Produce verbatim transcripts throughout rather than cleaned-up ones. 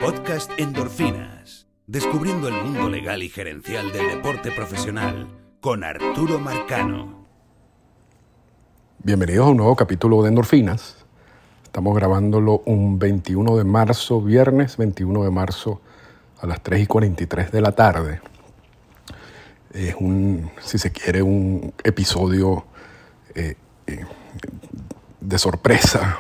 Podcast Endorfinas. Descubriendo el mundo legal y gerencial del deporte profesional con Arturo Marcano. Bienvenidos a un nuevo capítulo de Endorfinas. Estamos grabándolo un veintiuno de marzo, viernes veintiuno de marzo a las tres y cuarenta y tres de la tarde. Es un, si se quiere, un episodio eh, eh, de sorpresa,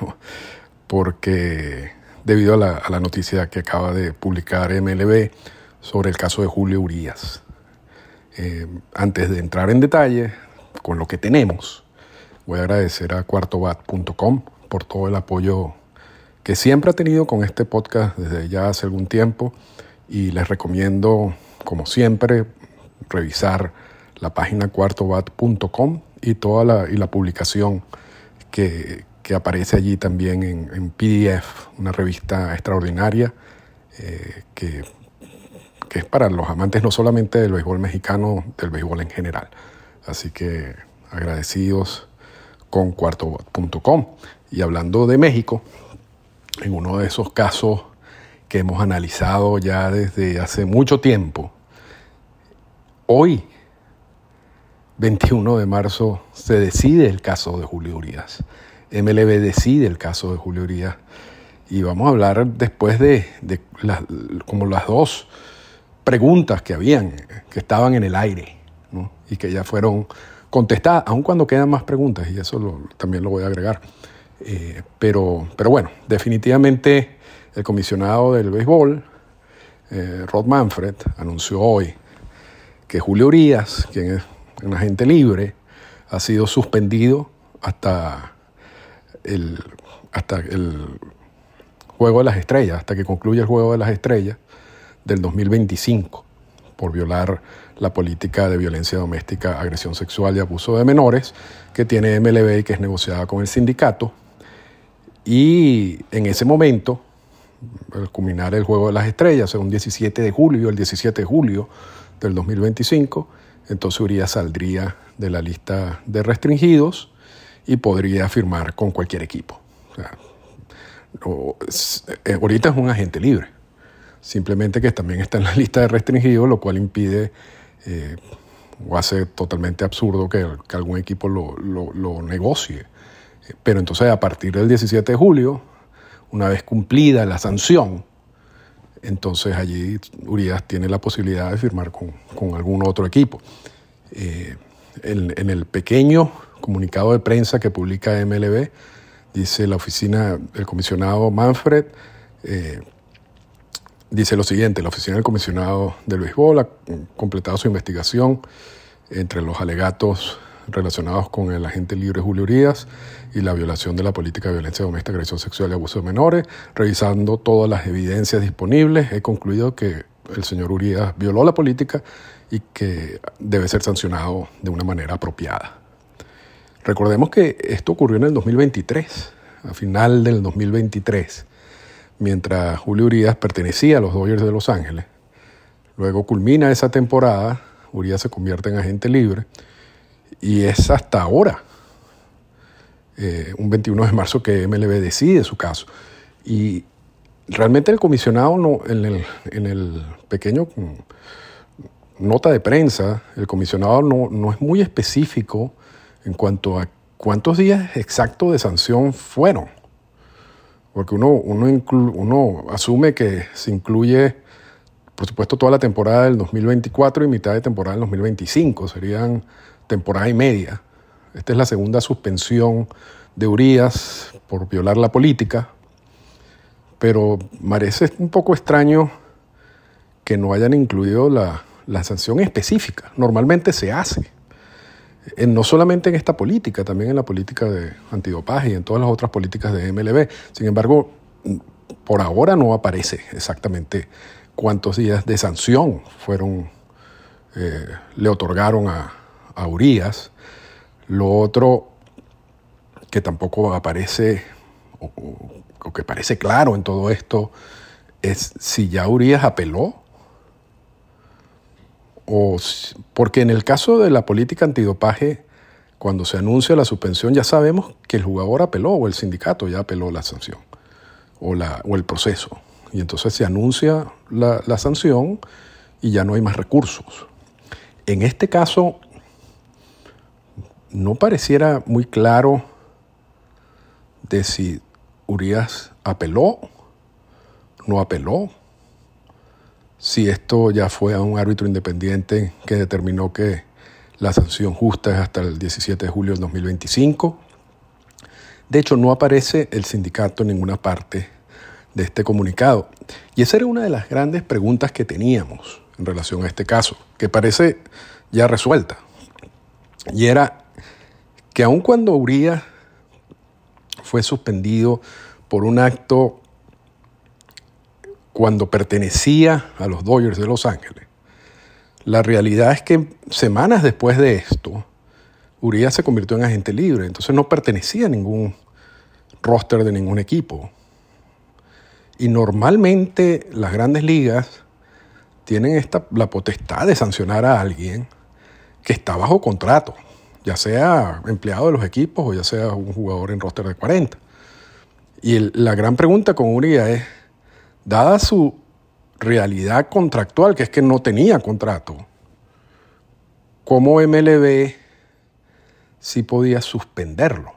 porque debido a la, a la noticia que acaba de publicar M L B sobre el caso de Julio Urías. Eh, antes de entrar en detalle con lo que tenemos, voy a agradecer a cuarto bat punto com por todo el apoyo que siempre ha tenido con este podcast desde ya hace algún tiempo, y les recomiendo, como siempre, revisar la página cuarto bat punto com y toda la, y la publicación que, que aparece allí también en, en P D F, una revista extraordinaria eh, que, que es para los amantes no solamente del béisbol mexicano, del béisbol en general. Así que agradecidos con cuarto bat punto com. Y hablando de México, en uno de esos casos que hemos analizado ya desde hace mucho tiempo, hoy, veintiuno de marzo, se decide el caso de Julio Urías. M L B decide el caso de Julio Urías. Y vamos a hablar después de, de las, como las dos preguntas que habían, que estaban en el aire, ¿no? Y que ya fueron contestadas, aun cuando quedan más preguntas, y eso lo, también lo voy a agregar. Eh, pero, pero bueno, definitivamente el comisionado del béisbol, eh, Rob Manfred, anunció hoy que Julio Urías, quien es un agente libre, ha sido suspendido hasta el, hasta el Juego de las Estrellas, hasta que concluya el Juego de las Estrellas del dos mil veinticinco, por violar la política de violencia doméstica, agresión sexual y abuso de menores que tiene M L B y que es negociada con el sindicato. Y en ese momento, al culminar el Juego de las Estrellas, un diecisiete de julio, el diecisiete de julio del dos mil veinticinco, entonces Urías saldría de la lista de restringidos y podría firmar con cualquier equipo. O sea, no, es, eh, ahorita es un agente libre, simplemente que también está en la lista de restringidos, lo cual impide eh, o hace totalmente absurdo que, que algún equipo lo, lo, lo negocie. Pero entonces, a partir del diecisiete de julio, una vez cumplida la sanción, entonces allí Urías tiene la posibilidad de firmar con, con algún otro equipo. Eh, en, en el pequeño comunicado de prensa que publica M L B, dice la oficina del comisionado Manfred, eh, dice lo siguiente: la oficina del comisionado del béisbol ha completado su investigación entre los alegatos relacionados con el agente libre Julio Urías y la violación de la política de violencia doméstica, agresión sexual y abuso de menores. Revisando todas las evidencias disponibles, he concluido que el señor Urías violó la política y que debe ser sancionado de una manera apropiada. Recordemos que esto ocurrió en el dos mil veintitrés, a final del dos mil veintitrés, mientras Julio Urías pertenecía a los Dodgers de Los Ángeles. Luego culmina esa temporada, Urías se convierte en agente libre, y es hasta ahora, eh, un veintiuno de marzo, que M L B decide su caso. Y realmente el comisionado, no, en, el, en el pequeño nota de prensa, el comisionado no, no es muy específico en cuanto a cuántos días exactos de sanción fueron. Porque uno, uno, inclu, uno asume que se incluye, por supuesto, toda la temporada del dos mil veinticuatro y mitad de temporada del dos mil veinticinco. Serían temporada y media. Esta es la segunda suspensión de Urías por violar la política, pero parece un poco extraño que no hayan incluido la, la sanción específica. Normalmente se hace, en, no solamente en esta política, también en la política de antidopaje y en todas las otras políticas de M L B. Sin embargo, por ahora no aparece exactamente cuántos días de sanción fueron, eh, le otorgaron a a Urías. Lo otro que tampoco aparece, o, o que parece claro en todo esto, es si ya Urías apeló, o si, porque en el caso de la política antidopaje, cuando se anuncia la suspensión, ya sabemos que el jugador apeló o el sindicato ya apeló la sanción o, la, o el proceso. y entonces se anuncia la, la sanción y ya no hay más recursos. En este caso, no pareciera muy claro de si Urías apeló, no apeló, si esto ya fue a un árbitro independiente que determinó que la sanción justa es hasta el diecisiete de julio del dos mil veinticinco. De hecho, no aparece el sindicato en ninguna parte de este comunicado. Y esa era una de las grandes preguntas que teníamos en relación a este caso, que parece ya resuelta. Y era que aun cuando Urías fue suspendido por un acto cuando pertenecía a los Dodgers de Los Ángeles, la realidad es que semanas después de esto, Urías se convirtió en agente libre, entonces no pertenecía a ningún roster de ningún equipo. Y normalmente las grandes ligas tienen esta, la potestad de sancionar a alguien que está bajo contrato, ya sea empleado de los equipos o ya sea un jugador en roster de cuarenta. Y el, la gran pregunta con Urías es, dada su realidad contractual, que es que no tenía contrato, ¿cómo M L B sí podía suspenderlo?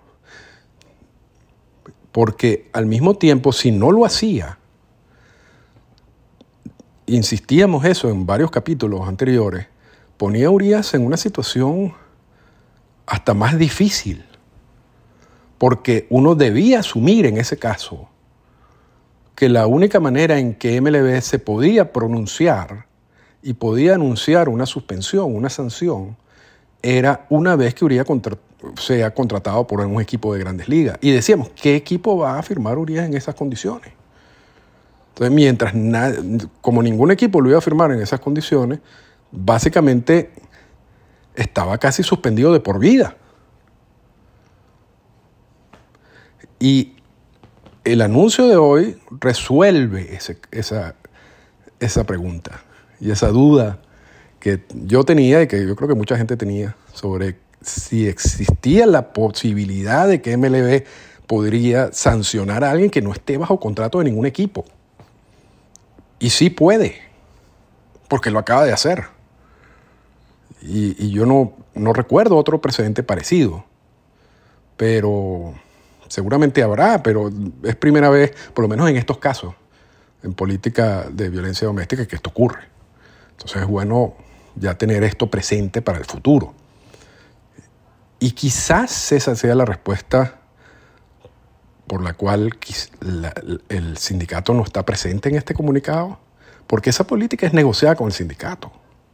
Porque al mismo tiempo, si no lo hacía, insistíamos eso en varios capítulos anteriores, ponía a Urías en una situación hasta más difícil, porque uno debía asumir en ese caso que la única manera en que M L B se podía pronunciar y podía anunciar una suspensión, una sanción, era una vez que Urías contra- sea contratado por un equipo de Grandes Ligas. Y decíamos, ¿qué equipo va a firmar Urías en esas condiciones? Entonces, mientras na- como ningún equipo lo iba a firmar en esas condiciones, básicamente estaba casi suspendido de por vida. Y el anuncio de hoy resuelve ese, esa, esa pregunta y esa duda que yo tenía y que yo creo que mucha gente tenía sobre si existía la posibilidad de que M L B podría sancionar a alguien que no esté bajo contrato de ningún equipo. Y sí puede, porque lo acaba de hacer. Y, y yo no, no recuerdo otro precedente parecido, pero seguramente habrá, pero es primera vez, por lo menos en estos casos, en política de violencia doméstica, que esto ocurre. Entonces es bueno ya tener esto presente para el futuro. Y quizás esa sea la respuesta por la cual la, el sindicato no está presente en este comunicado, porque esa política es negociada con el sindicato.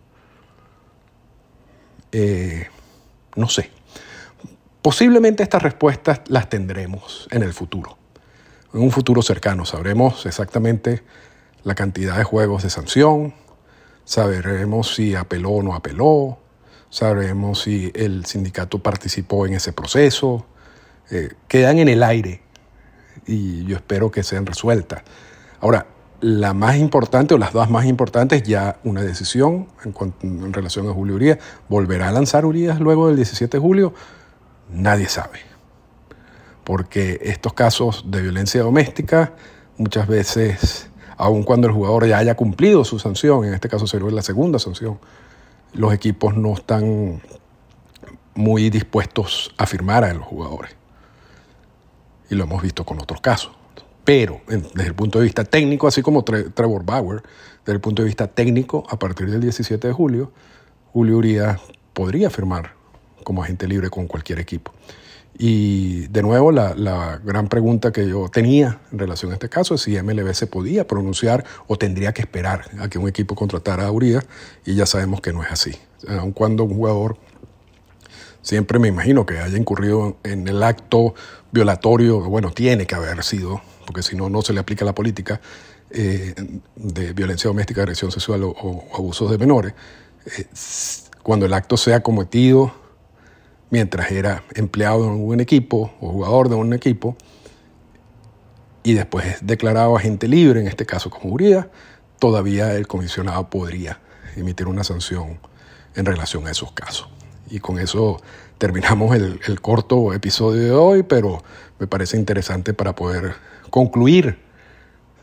Eh, no sé. Posiblemente estas respuestas las tendremos en el futuro. En un futuro cercano sabremos exactamente la cantidad de juegos de sanción, sabremos si apeló o no apeló, sabremos si el sindicato participó en ese proceso. Eh, quedan en el aire y yo espero que sean resueltas. Ahora, la más importante o las dos más importantes, ya una decisión en, cuanto, en relación a Julio Urías. ¿Volverá a lanzar Urías luego del diecisiete de julio? Nadie sabe, porque estos casos de violencia doméstica muchas veces, aun cuando el jugador ya haya cumplido su sanción, en este caso sería la segunda sanción, los equipos no están muy dispuestos a firmar a los jugadores. Y lo hemos visto con otros casos. Pero desde el punto de vista técnico, así como Trevor Bauer, desde el punto de vista técnico, a partir del diecisiete de julio, Julio Urías podría firmar como agente libre con cualquier equipo. Y de nuevo, la, la gran pregunta que yo tenía en relación a este caso es si M L B se podía pronunciar o tendría que esperar a que un equipo contratara a Urías, y ya sabemos que no es así. Aun cuando un jugador, siempre me imagino que haya incurrido en el acto violatorio, bueno, tiene que haber sido, porque si no, no se le aplica la política eh, de violencia doméstica, agresión sexual o, o abusos de menores, eh, cuando el acto sea cometido mientras era empleado en un equipo o jugador de un equipo y después es declarado agente libre, en este caso como Urías, todavía el comisionado podría emitir una sanción en relación a esos casos. Y con eso terminamos el, el corto episodio de hoy, pero me parece interesante para poder concluir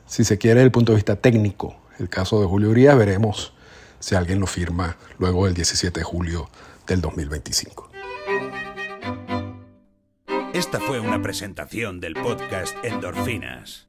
si se quiere, desde el punto de vista técnico, el caso de Julio Urías. Veremos si alguien lo firma luego del diecisiete de julio del dos mil veinticinco. Esta fue una presentación del podcast Endorfinas.